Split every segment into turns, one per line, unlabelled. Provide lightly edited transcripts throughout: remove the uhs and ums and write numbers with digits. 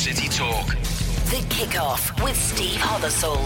City Talk.
The Kickoff with Steve Hothersold.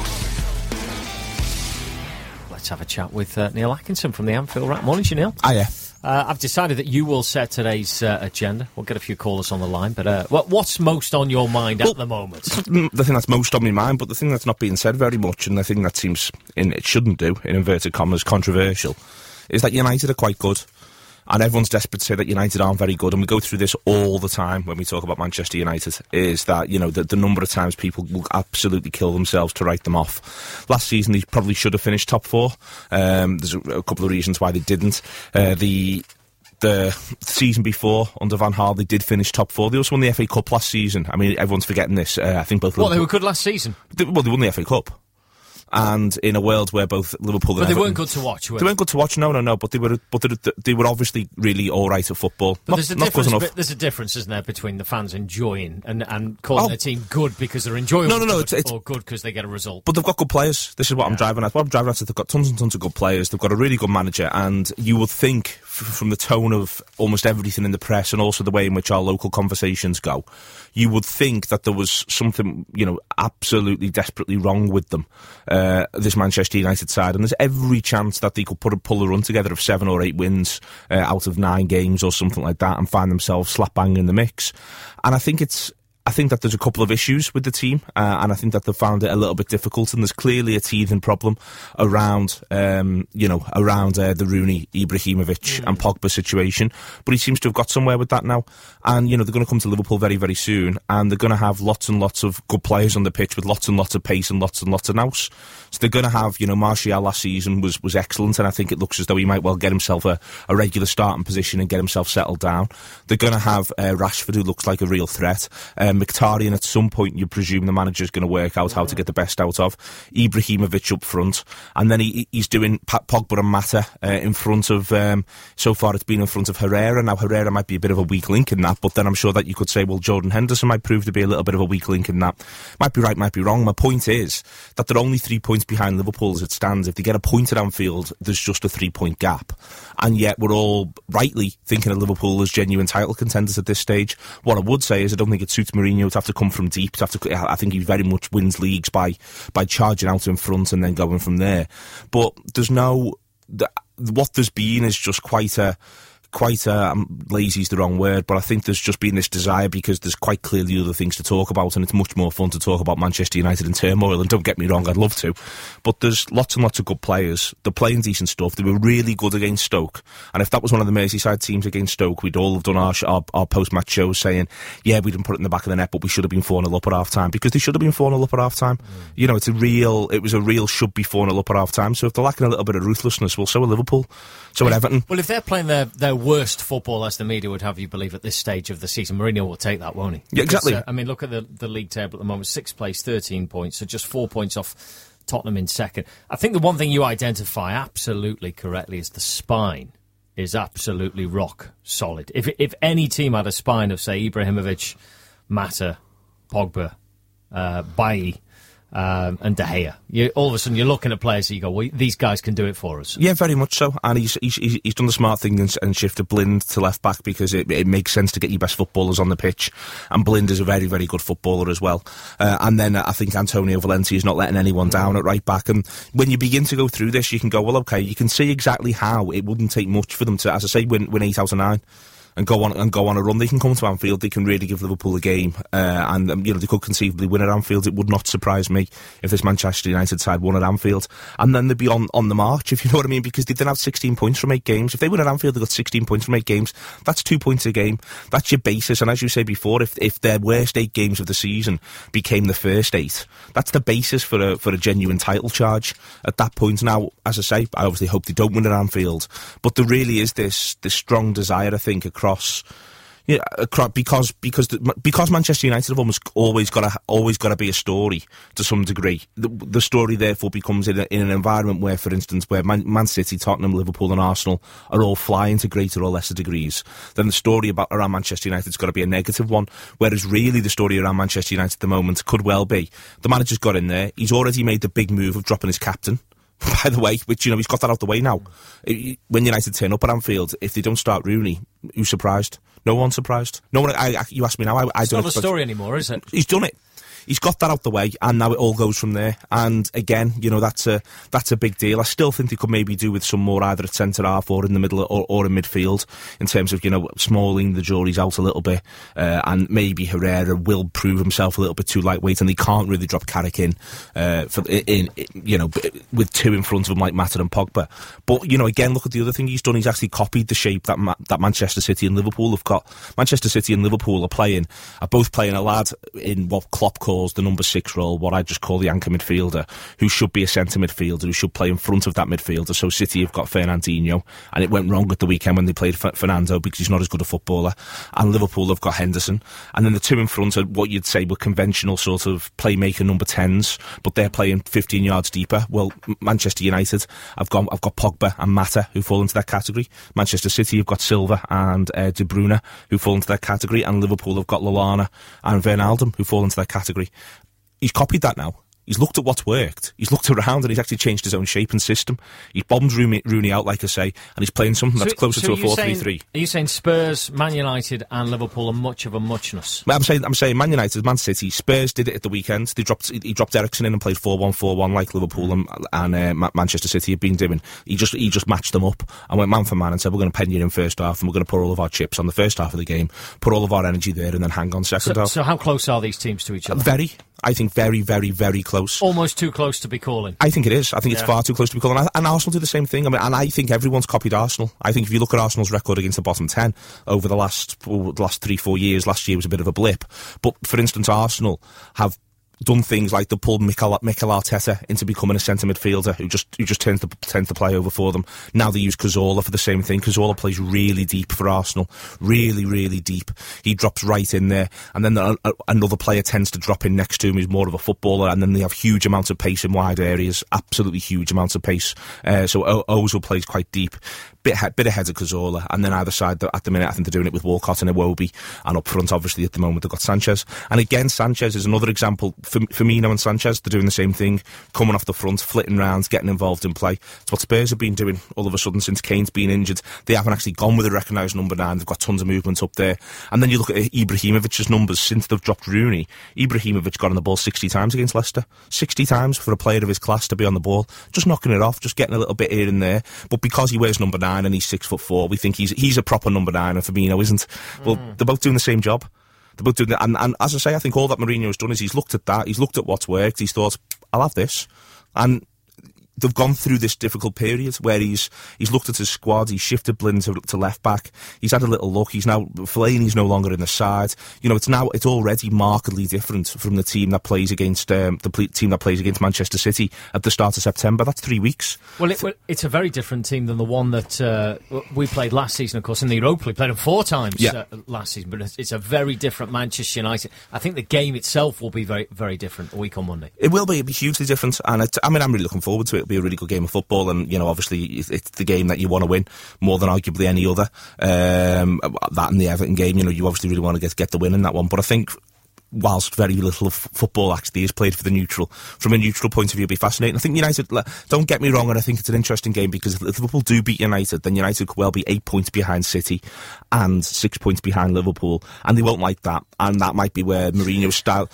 Let's have a chat with Neil Atkinson from the Anfield Wrap. Morning to you, Neil.
Hiya.
I've decided that you will set today's agenda. We'll get a few callers on the line, but what's most on your mind at the moment?
The thing that's most on my mind, but the thing that's not being said very much, and the thing that seems, it shouldn't do, in inverted commas, controversial, is that United are quite good. And everyone's desperate to say that United aren't very good, and we go through this all the time when we talk about Manchester United, is that, the number of times people will absolutely kill themselves to write them off. Last season, they probably should have finished top four. There's a couple of reasons why they didn't. The season before, under Van Gaal, they did finish top four. They also won the FA Cup last season. I mean, everyone's forgetting this. I think both
Liverpool... They were good last season?
They won the FA Cup. And in a world where both Liverpool and
But they
Everton,
weren't good to watch, were they?
They weren't good to watch, no, but they were obviously really alright at football.
But
Not good enough.
There's a difference, isn't there, between the fans enjoying and calling their team good because they're enjoying or good because they get a result.
But they've got good players. This is what I'm driving at. What I'm driving at is they've got tons and tons of good players. They've got a really good manager, and you would think, from the tone of almost everything in the press and also the way in which our local conversations go, you would think that there was something, absolutely desperately wrong with them, this Manchester United side, and there's every chance that they could pull a run together of 7 or 8 wins out of 9 games or something like that and find themselves slap bang in the mix. And I think that there's a couple of issues with the team, and I think that they've found it a little bit difficult, and there's clearly a teething problem around the Rooney, Ibrahimovic and Pogba situation, but he seems to have got somewhere with that now, and they're going to come to Liverpool very, very soon, and they're going to have lots and lots of good players on the pitch with lots and lots of pace and lots of nous. So they're going to have, Martial last season was excellent, and I think it looks as though he might well get himself a regular starting position and get himself settled down. They're going to have Rashford, who looks like a real threat. Mkhitaryan, at some point, you presume the manager's going to work out how to get the best out of. Ibrahimovic up front, and then he's doing Pogba and Mata in front of, so far it's been in front of Herrera. Now Herrera might be a bit of a weak link in that, but then I'm sure that you could say, well, Jordan Henderson might prove to be a little bit of a weak link in that. Might be right, might be wrong. My point is that they're only 3 points behind Liverpool as it stands. If they get a point at Anfield, there's just a 3-point gap, and yet we're all rightly thinking of Liverpool as genuine title contenders at this stage. What I would say is I don't think it suits Mourinho to have to come from deep. I think he very much wins leagues by charging out in front and then going from there. But what there's been is just quite a lazy is the wrong word, but I think there's just been this desire because there's quite clearly other things to talk about, and it's much more fun to talk about Manchester United in turmoil, and don't get me wrong, I'd love to, but there's lots and lots of good players. They're playing decent stuff. They were really good against Stoke, and if that was one of the Merseyside teams against Stoke, we'd all have done our post-match shows saying, yeah, we didn't put it in the back of the net, but we should have been 4-0 up at half-time, because they should have been 4-0 up at half-time. It was a real should be 4-0 up at half-time, so if they're lacking a little bit of ruthlessness, well, so are Liverpool, so are Everton.
Well, if they're playing their worst football, as the media would have you believe at this stage of the season, Mourinho will take that, won't he?
Yeah, exactly.
Because, look at the league table at the moment. 6th place, 13 points, so just 4 points off Tottenham in second. I think the one thing you identify absolutely correctly is the spine is absolutely rock solid. If any team had a spine of, say, Ibrahimovic, Mata, Pogba, Bailly, and De Gea, all of a sudden you're looking at players that you go, well, these guys can do it for us.
Yeah, very much so. And he's done the smart thing and shifted Blind to left back because it makes sense to get your best footballers on the pitch. And Blind is a very, very good footballer as well. And then I think Antonio Valencia is not letting anyone down at right back. And when you begin to go through this, you can go, well, okay, you can see exactly how it wouldn't take much for them to, as I say, win 8 out of 9. And go on a run. They can come to Anfield. They can really give Liverpool a game, and they could conceivably win at Anfield. It would not surprise me if this Manchester United side won at Anfield, and then they'd be on the march, if you know what I mean. Because they didn't have 16 points from 8 games. If they win at Anfield, they got 16 points from 8 games. That's 2 points a game. That's your basis. And as you say before, if their worst 8 games of the season became the first 8, that's the basis for a genuine title charge at that point. Now, as I say, I obviously hope they don't win at Anfield, but there really is this strong desire, I think, across because Manchester United have always got to be a story to some degree. The story therefore becomes in an environment where, for instance, where Man City, Tottenham, Liverpool, and Arsenal are all flying to greater or lesser degrees. Then the story around Manchester United's got to be a negative one. Whereas really the story around Manchester United at the moment could well be the manager's got in there. He's already made the big move of dropping his captain. by the way, which, he's got that out the way now. When United turn up at Anfield, if they don't start Rooney, who's surprised? No one's surprised. No one. You ask me now.
It's not a story anymore, is it?
He's done it. He's got that out the way, and now it all goes from there. And again, that's a big deal. I still think they could maybe do with some more either at centre half or in the middle or in midfield in terms of Smalling. The jury's out a little bit, and maybe Herrera will prove himself a little bit too lightweight, and they can't really drop Carrick in with two in front of him like Mata and Pogba. But again, look at the other thing he's done. He's actually copied the shape that Manchester City and Liverpool have got. Manchester City and Liverpool are both playing a lad in what Klopp calls the number 6 role, what I just call the anchor midfielder, who should be a centre midfielder, who should play in front of that midfielder. So City have got Fernandinho, and it went wrong at the weekend when they played Fernando because he's not as good a footballer, and Liverpool have got Henderson, and then the two in front are what you'd say were conventional sort of playmaker number 10s, but they're playing 15 yards deeper. Well, Manchester United, I've got Pogba and Mata, who fall into that category. Manchester City have got Silva and De Bruyne, who fall into that category, and Liverpool have got Lallana and Wijnaldum, who fall into that category. He's copied that now. He's looked at what's worked. He's looked around and he's actually changed his own shape and system. He's bombed Rooney out, like I say, and he's playing something that's closer to a 4-3-3.
Are you saying Spurs, Man United and Liverpool are much of a muchness?
I'm saying Man United, Man City, Spurs did it at the weekend. He dropped Eriksen in and played 4-1-4-1 like Liverpool and Manchester City have been doing. He just matched them up and went man for man and said, we're going to pen you in first half and we're going to put all of our chips on the first half of the game, put all of our energy there and then hang on second half.
So how close are these teams to each other?
I think very, very, very close.
Almost too close to be calling.
I think it is. I think it's far too close to be calling. And Arsenal do the same thing. And I think everyone's copied Arsenal. I think if you look at Arsenal's record against the bottom 10 over the last 3-4 years, last year was a bit of a blip. But, for instance, Arsenal have done things like they pulled Mikel Arteta into becoming a centre midfielder who just tends to play over for them. Now they use Cazorla for the same thing. Cazorla plays really deep for Arsenal, really, really deep. He drops right in there, and then another player tends to drop in next to him who's more of a footballer, and then they have huge amounts of pace in wide areas, absolutely huge amounts of pace. So Ozil plays quite deep. Bit ahead of Cazorla, and then either side at the minute I think they're doing it with Walcott and Iwobi, and up front obviously at the moment they've got Sanchez. And again, Sanchez is another example. Firmino and Sanchez, they're doing the same thing, coming off the front, flitting round, getting involved in play. It's what Spurs have been doing all of a sudden since Kane's been injured. They haven't actually gone with a recognised number 9. They've got tons of movement up there. And then you look at Ibrahimovic's numbers since they've dropped Rooney. Ibrahimovic got on the ball 60 times against Leicester. 60 times for a player of his class to be on the ball, just knocking it off, just getting a little bit here and there. But because he wears number 9 and he's 6'4", we think he's a proper number 9 and Firmino isn't. Well, they're both doing the same job. They're both doing that. And as I say, I think all that Mourinho has done is he's looked at that, he's looked at what's worked, he's thought, I'll have this. And they've gone through this difficult period where he's looked at his squad, he's shifted Blin to left back, he's had a little look, Fellaini's no longer in the side. It's already markedly different from the team that plays against Manchester City at the start of September. That's 3 weeks.
Well, it's a very different team than the one that we played last season, of course, in the Europa. We played them 4 times last season, but it's a very different Manchester United. I think the game itself will be very, very different a week on Monday.
It will be. It'll be hugely different, and I'm really looking forward to it. It'll be a really good game of football, and obviously it's the game that you want to win more than arguably any other. That and the Everton game, you obviously really want to get the win in that one. But I think, whilst very little of football actually is played from a neutral point of view, it'll be fascinating. I think United, don't get me wrong, and I think it's an interesting game because if Liverpool do beat United, then United could well be 8 points behind City and 6 points behind Liverpool, and they won't like that, and that might be where Mourinho's style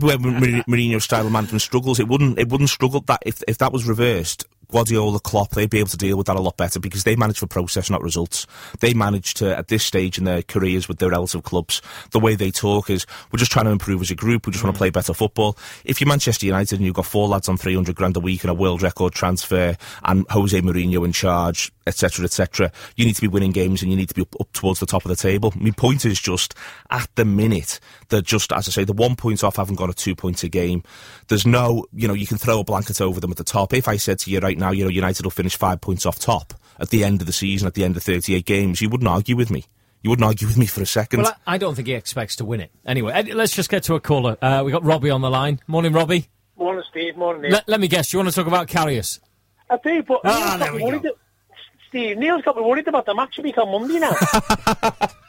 of management struggles. It wouldn't struggle that if that was reversed. Guardiola, Klopp, they'd be able to deal with that a lot better because they manage for process, not results. They manage to, at this stage in their careers with their relative clubs, the way they talk is, we're just trying to improve as a group, we just want to play better football. If you're Manchester United and you've got 4 lads on 300 grand a week and a world record transfer and Jose Mourinho in charge, etc., you need to be winning games and you need to be up towards the top of the table. My point is just, at the minute, they're just, as I say, the 1 point off haven't got a 2 points a game. There's no, you can throw a blanket over them at the top. If I said to you right now, United will finish 5 points off top at the end of the season, at the end of 38 games, you wouldn't argue with me. You wouldn't argue with me for a second.
Well, I don't think he expects to win it. Anyway, let's just get to a caller. We got Robbie on the line. Morning, Robbie.
Morning, Steve. Morning, Neil.
Let me guess, you want to talk about Karius?
I do, but Steve, Neil's got me worried about the match a week on Monday now.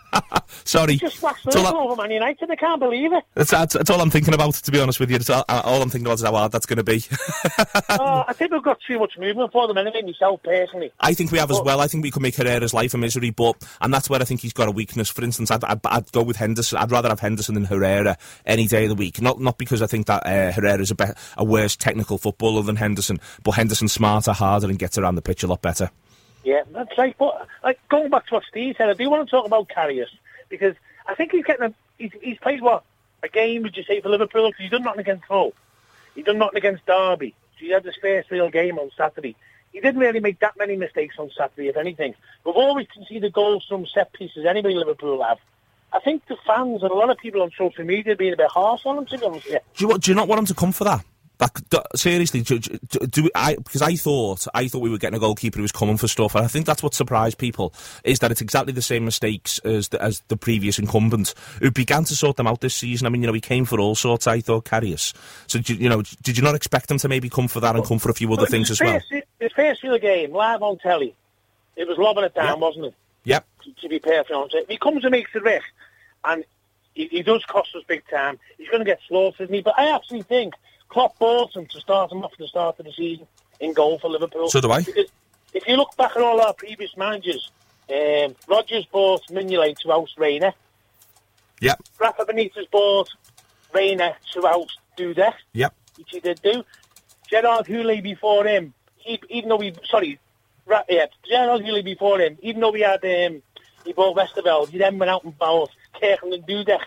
Sorry.
He just waxed over Man United. I can't believe it.
That's all I'm thinking about, to be honest with you. All I'm thinking about is how hard that's going to be.
I think we've got too much movement for them anyway, myself, personally.
I think we have as well. I think we could make Herrera's life a misery, and that's where I think he's got a weakness. For instance, I'd go with Henderson. I'd rather have Henderson than Herrera any day of the week. Not because I think that Herrera's a worse technical footballer than Henderson, but Henderson's smarter, harder, and gets around the pitch a lot better.
Yeah, that's right. But going back to what Steve said, I do want to talk about Karius, because I think he's getting he's played a game, would you say, for Liverpool? Because he's done nothing against Hull. He's done nothing against Derby. So he had his first real game on Saturday. He didn't really make that many mistakes on Saturday, if anything. We've always conceded goals from set pieces, anybody Liverpool have. I think the fans and a lot of people on social media are being a bit harsh on him, to be honest with you.
Do you not want him to come for that? Seriously, because I thought we were getting a goalkeeper who was coming for stuff, and I think that's what surprised people, is that it's exactly the same mistakes as the previous incumbent, who began to sort them out this season. I mean, he came for all sorts, I thought, Karius. So, did you not expect him to maybe come for that and come for a few other things as well?
His first real game, live on telly, it was lobbing it down, wasn't it?
Yep.
To be perfectly honest, if he comes and makes the risk, and he does cost us big time, he's going to get slaughtered, isn't he? But I actually think Klopp bought him to start him off at the start of the season in goal for Liverpool.
So do I.
Because if you look back at all our previous managers, Rodgers bought Mignolet to oust Reina.
Yep.
Rafa Benitez bought Reina to oust Dudek.
Yep.
Which he did do. Gerard Houllier before him, Gerard Houllier before him, even though he bought Westerveld, he then went out and bought Kirkland and Dudek.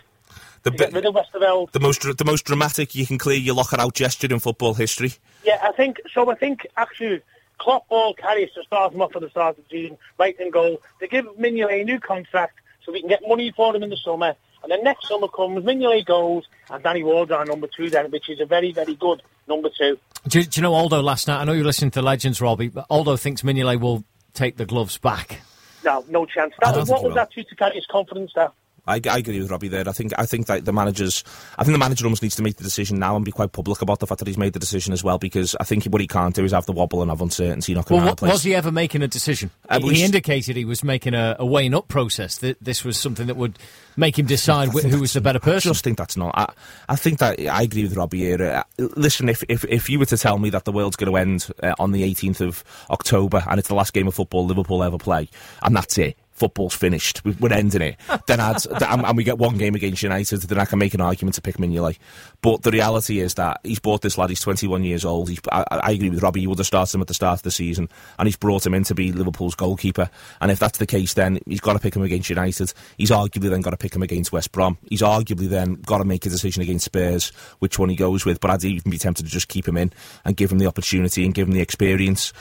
The most dramatic, you can clear your locker out gesture in football history.
Yeah, I think actually Klopp bought Karius to start him off at the start of the season, right in goal, to give Mignolet a new contract so we can get money for him in the summer. And then next summer comes, Mignolet goes, and Danny Ward's our number 2 then, which is a very, very good number 2.
Do you know Aldo last night? I know you're listening to Legends, Robbie, but Aldo thinks Mignolet will take the gloves back.
No chance. What was that due to Karius' confidence there?
I agree with Robbie there. I think that the manager almost needs to make the decision now and be quite public about the fact that he's made the decision as well, because I think what he can't do is have the wobble and have uncertainty.
Was he ever making a decision? He indicated he was making a weighing up process, that this was something that would make him decide who was the better person.
I just think that's not. I think that I agree with Robbie here. Listen, if you were to tell me that the world's going to end on the 18th of October and it's the last game of football Liverpool ever play, and that's it, football's finished, we're ending it, then and we get one game against United, then I can make an argument to pick Mignolet. But the reality is that he's bought this lad, he's 21 years old. I agree with Robbie, he would have started him at the start of the season, and he's brought him in to be Liverpool's goalkeeper. And if that's the case, then he's got to pick him against United. He's arguably then got to pick him against West Brom. He's arguably then got to make a decision against Spurs, which one he goes with. But I'd even be tempted to just keep him in and give him the opportunity and give him the experience.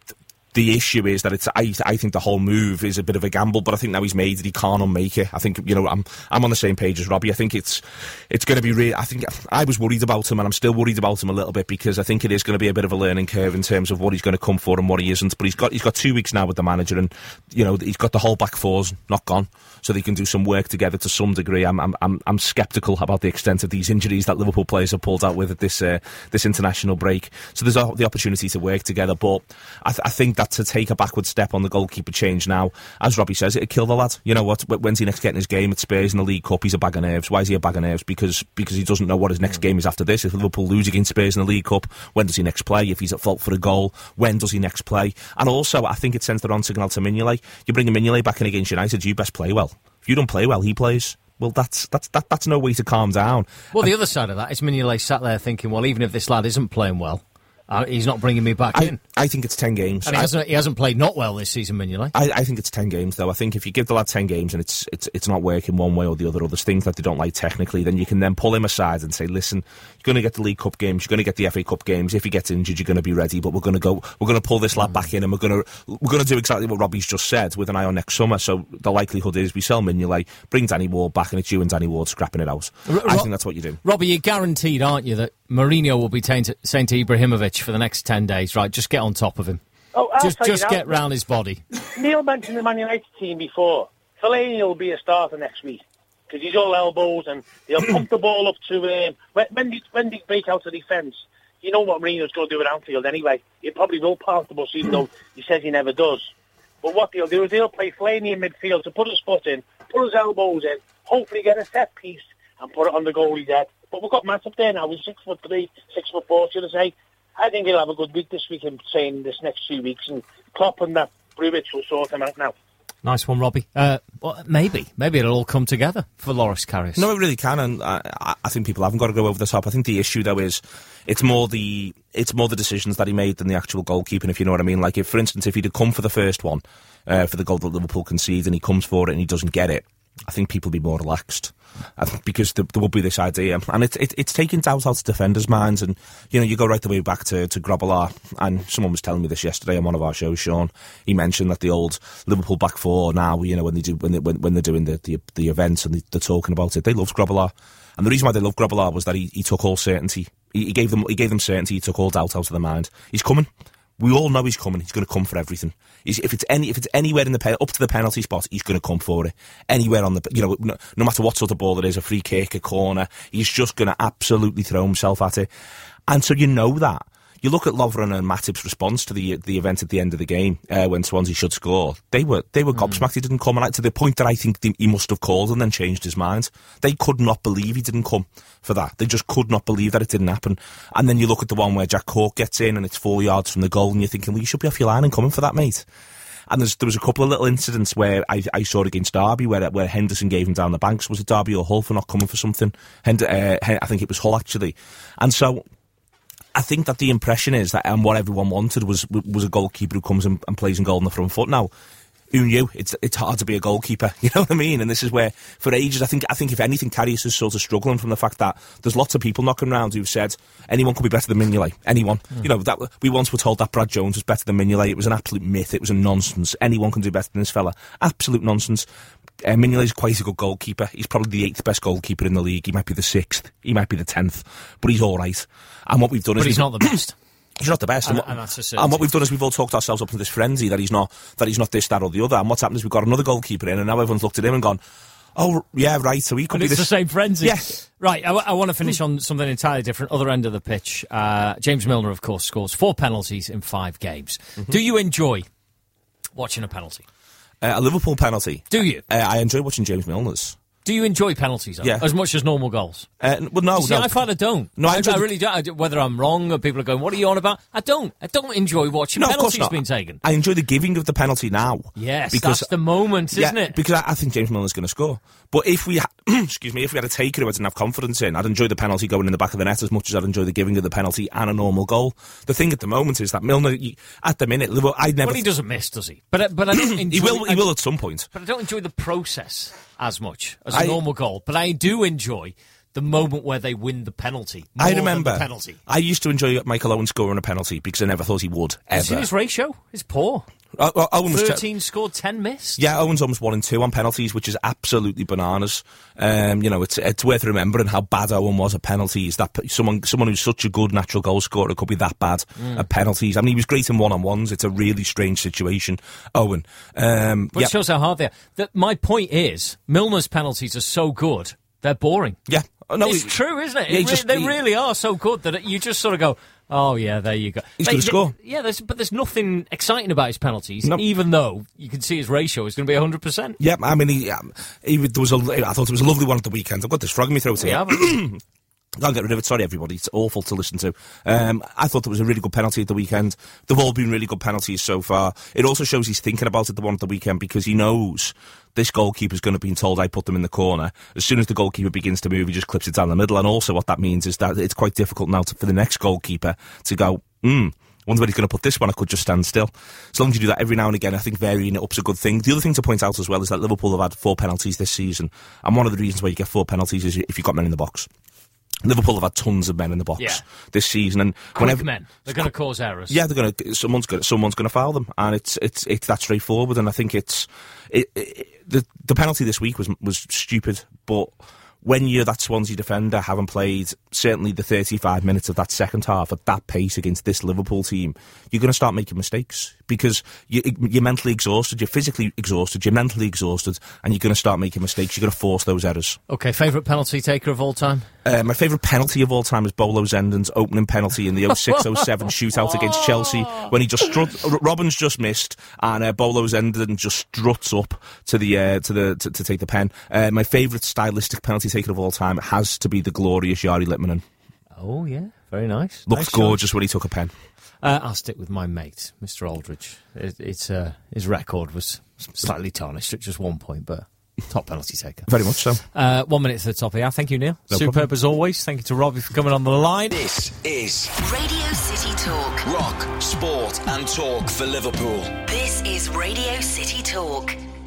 The issue is that I think the whole move is a bit of a gamble, but I think now he's made it, he can't unmake it. I think, I'm on the same page as Robbie. I think it's going to be real. I think I was worried about him, and I'm still worried about him a little bit, because I think it is going to be a bit of a learning curve in terms of what he's going to come for and what he isn't. But he's got 2 weeks now with the manager, and he's got the whole back fours not gone, so they can do some work together to some degree. I'm sceptical about the extent of these injuries that Liverpool players have pulled out with at this international break. So there's the opportunity to work together, but I think that to take a backward step on the goalkeeper change now, as Robbie says, it'd kill the lad. You know what? When's he next getting his game at Spurs in the League Cup? He's a bag of nerves. Why is he a bag of nerves? Because he doesn't know what his next game is after this. If Liverpool lose against Spurs in the League Cup, when does he next play? If he's at fault for a goal, when does he next play? And also, I think it sends the wrong signal to Mignolet. You bring Mignolet back in against United, you best play well. If you don't play well, he plays. Well, that's no way to calm down.
Well, the other side of that is Mignolet sat there thinking, well, even if this lad isn't playing well, he's not bringing me back in.
I think it's 10 games.
And he hasn't played not well this season, Mignolet.
I think it's 10 games, though. I think if you give the lad 10 games and it's not working one way or the other, or there's things that they don't like technically, then you can then pull him aside and say, listen, you're going to get the League Cup games, you're going to get the FA Cup games. If he gets injured, you're going to be ready, but we're going to pull this lad back in, and we're going to do exactly what Robbie's just said with an eye on next summer. So the likelihood is we sell Mignolet, bring Danny Ward back, and it's you and Danny Ward scrapping it out. I think that's what you do.
Robbie, you're guaranteed, aren't you, that Mourinho will be saying to Ibrahimovic for the next 10 days, right, just get on top of him. Just get round his body. Neil
mentioned the Man United team before. Fellaini will be a starter next week, because he's all elbows, and he'll pump the ball up to when they break out of defence. You know what Mourinho's going to do at Anfield anyway. He probably will park the bus, even though he says he never does. But what they'll do is they'll play Fellaini in midfield to put his foot in, put his elbows in, hopefully get a set piece and put it on the goalie's head. But we've got Matt up there now. He's 6'3", 6'4", should I say. I think he'll have a good week this week in saying this next 2 weeks, and Klopp and that Bruitt will sort him out now.
Nice one, Robbie. Well, maybe it'll all come together for Loris Karius.
No, it really can, and I think people haven't got to go over the top. I think the issue though is it's more the decisions that he made than the actual goalkeeping, if you know what I mean. Like, if, for instance, if he'd have come for the first one, for the goal that Liverpool conceded, and he comes for it and he doesn't get it, I think people would be more relaxed. I think because there will be this idea, and it's taking doubt out of defenders' minds. And you go right the way back to Grobbelaar, and someone was telling me this yesterday on one of our shows. Sean, he mentioned that the old Liverpool back four now, when they're doing the events and they're talking about it, they love Grobbelaar, and the reason why they love Grobbelaar was that he took all certainty. He gave them certainty. He took all doubt out of their mind. He's coming. We all know he's coming. He's going to come for everything. If it's anywhere in up to the penalty spot, he's going to come for it. Anywhere on the, no matter what sort of ball it is, a free kick, a corner, he's just going to absolutely throw himself at it. And so that. You look at Lovren and Matip's response to the event at the end of the game when Swansea should score. They were gobsmacked he didn't come, and to the point that I think he must have called and then changed his mind. They could not believe he didn't come for that. They just could not believe that it didn't happen. And then you look at the one where Jack Cork gets in and it's 4 yards from the goal, and you're thinking, well, you should be off your line and coming for that, mate. And there was a couple of little incidents where I saw against Derby where Henderson gave him down the banks. Was it Derby or Hull for not coming for something? I think it was Hull, actually. And so I think that the impression is that what everyone wanted was a goalkeeper who comes and plays in goal on the front foot. Now, who knew? It's hard to be a goalkeeper, you know what I mean? And this is where, for ages, I think if anything, Karius is sort of struggling from the fact that there's lots of people knocking around who've said anyone could be better than Mignolet. Anyone. That we once were told that Brad Jones was better than Mignolet. It was an absolute myth. It was a nonsense. Anyone can do better than this fella. Absolute nonsense. Mignolet's quite a good goalkeeper. He's probably the 8th best goalkeeper in the league. He might be the 6th. He might be the 10th. But he's all right. And what we've done is...
But he's not the best.
He's not the best.
And that's a certainty.
And what we've done is we've all talked ourselves up into this frenzy that he's not this, that or the other. And what's happened is we've got another goalkeeper in, and now everyone's looked at him and gone, oh, yeah, right, so he could be
this. It's the same frenzy.
Yeah.
Right, I want to finish on something entirely different, other end of the pitch. James Milner, of course, scores 4 penalties in 5 games. Mm-hmm. Do you enjoy watching a penalty?
A Liverpool penalty.
Do you?
I enjoy watching James Milner's.
Do you enjoy penalties, though?
Yeah.
As much as normal goals?
Well, no.
See, I find I don't.
No,
I really don't. Whether I'm wrong or people are going, what are you on about? I don't enjoy watching penalties being taken.
I enjoy the giving of the penalty now.
Yes, because that's the moment, isn't it?
Because I think James Milner's going to score. But if we if we had a taker who I didn't have confidence in, I'd enjoy the penalty going in the back of the net as much as I'd enjoy the giving of the penalty and a normal goal. The thing at the moment is that Milner, at the minute, I'd never...
Well, he doesn't miss, does he? But I don't enjoy...
He will at some point.
But I don't enjoy the process as much as a normal goal. But I do enjoy the moment where they win the penalty.
I remember.
The penalty.
I used to enjoy Michael Owen scoring a penalty because I never thought he would, ever.
See his ratio? It's poor.
Owen was
13 scored, 10 missed.
Yeah, Owen's almost 1 and 2 on penalties, which is absolutely bananas. It's worth remembering how bad Owen was at penalties. That someone who's such a good natural goal scorer could be that bad at penalties. I mean, he was great in one-on-ones. It's a really strange situation, Owen.
But it shows how hard they are. My point is, Milner's penalties are so good, they're boring.
Yeah. No,
it's true, isn't it? They really are so good that you just sort of go, oh, yeah, there you go.
He's going to score.
Yeah, but there's nothing exciting about his penalties, even though you can see his ratio is going to be 100%.
Yeah, I mean, I thought it was a lovely one at the weekend. I've got this frog in my throat here. Can't get rid of it. Sorry, everybody. It's awful to listen to. I thought it was a really good penalty at the weekend. They've all been really good penalties so far. It also shows he's thinking about it, the one at the weekend, because he knows this goalkeeper's going to be told I put them in the corner. As soon as the goalkeeper begins to move, he just clips it down the middle. And also what that means is that it's quite difficult now for the next goalkeeper to go, wonder where he's going to put this one. I could just stand still. As long as you do that every now and again, I think varying it up's a good thing. The other thing to point out as well is that Liverpool have had 4 penalties this season. And one of the reasons why you get 4 penalties is if you've got men in the box. Liverpool have had tons of men in the box this season, and
quick men, they're going to cause errors.
Yeah, someone's going to foul them, and it's that straightforward. And I think the penalty this week was stupid, but when you're that Swansea defender, having played certainly the 35 minutes of that second half at that pace against this Liverpool team, you're going to start making mistakes. because you're mentally exhausted, you're physically exhausted, you're mentally exhausted, and you're going to start making mistakes. You're going to force those errors.
Okay, favourite penalty taker of all time?
My favourite penalty of all time is Bolo Zendon's opening penalty in the 06-07 shootout against Chelsea, when he just Robben's just missed, and Bolo Zendon just struts up to to take the pen. My favourite stylistic penalty taker of all time has to be the glorious Jari Litmanen.
Oh yeah, very nice.
Looked
nice
gorgeous when he took a pen.
I'll stick with my mate, Mr. Aldridge. His record was slightly tarnished at just 1 point, but top penalty taker.
Very much so.
1 minute to the top of the hour. Thank you, Neil.
No
Superb
problem.
as always. Thank you to Robbie for coming on the line.
This is
Radio City Talk.
rock, sport and talk for Liverpool.
This is Radio City Talk.